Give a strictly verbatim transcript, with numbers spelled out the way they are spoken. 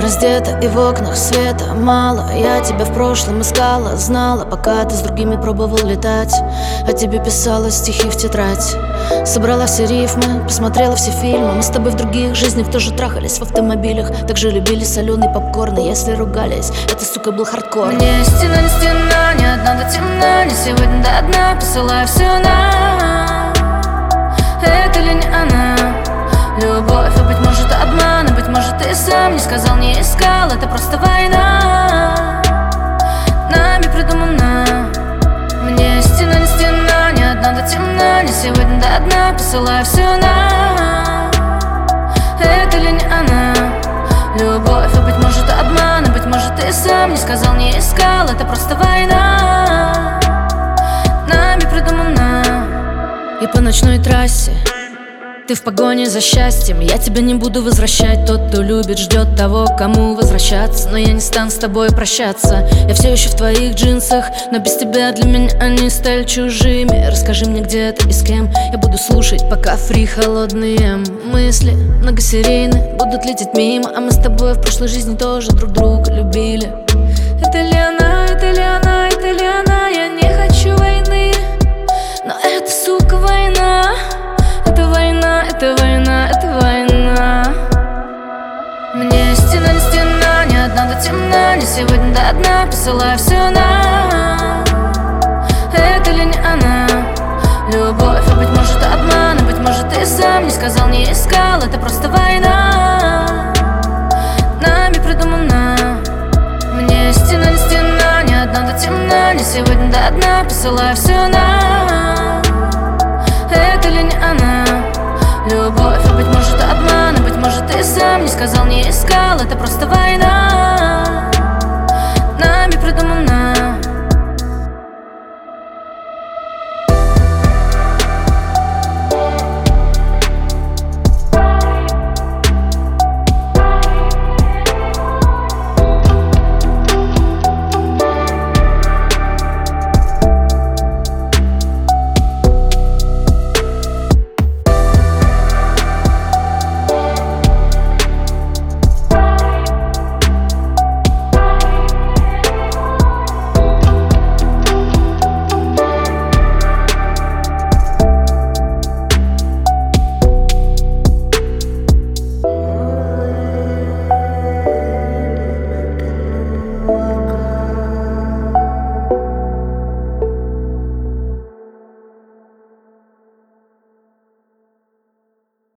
раздета и в окнах света мало. Я тебя в прошлом искала, знала, пока ты с другими пробовал летать. А тебе писала стихи в тетрадь. Собрала все рифмы, посмотрела все фильмы. Мы с тобой в других жизнях тоже трахались в автомобилях. Также любили соленый попкорн, и если ругались, это, сука, был хардкор. Мне стена не стена, ни одна до темна, не сегодня до дна, посылаю все на. Это ли не она? Любовь, а быть может обман, а быть может ты сам не сказал, не искал. Это просто война, нами придумана. Мне стена не стена, ни одна до темна, не сегодня до дна, посылаю все на. Это ли не она? Любовь, а быть может обман, а быть может ты сам не сказал, не искал. Это просто война, нами придумана. И по ночной трассе ты в погоне за счастьем. Я тебя не буду возвращать. Тот, кто любит, ждет того, кому возвращаться. Но я не стану с тобой прощаться. Я все еще в твоих джинсах, но без тебя для меня они стали чужими. Расскажи мне, где ты и с кем. Я буду слушать, пока фри холодные мысли многосерийны будут лететь мимо. А мы с тобой в прошлой жизни тоже друг друга любили. Это ли она, это ли она, это ли она? Я не хочу войны, но это, сука, война. Это война, это война, это война. Мне стена не стена, ни одна до темна, не сегодня до дна, посылаю все на. Это ли не она? Любовь, а быть может обман, а быть может ты сам не сказал, не искал. Это просто война, нами придумана. Мне стена не стена, ни одна до темна, не сегодня до дна, посылаю все на.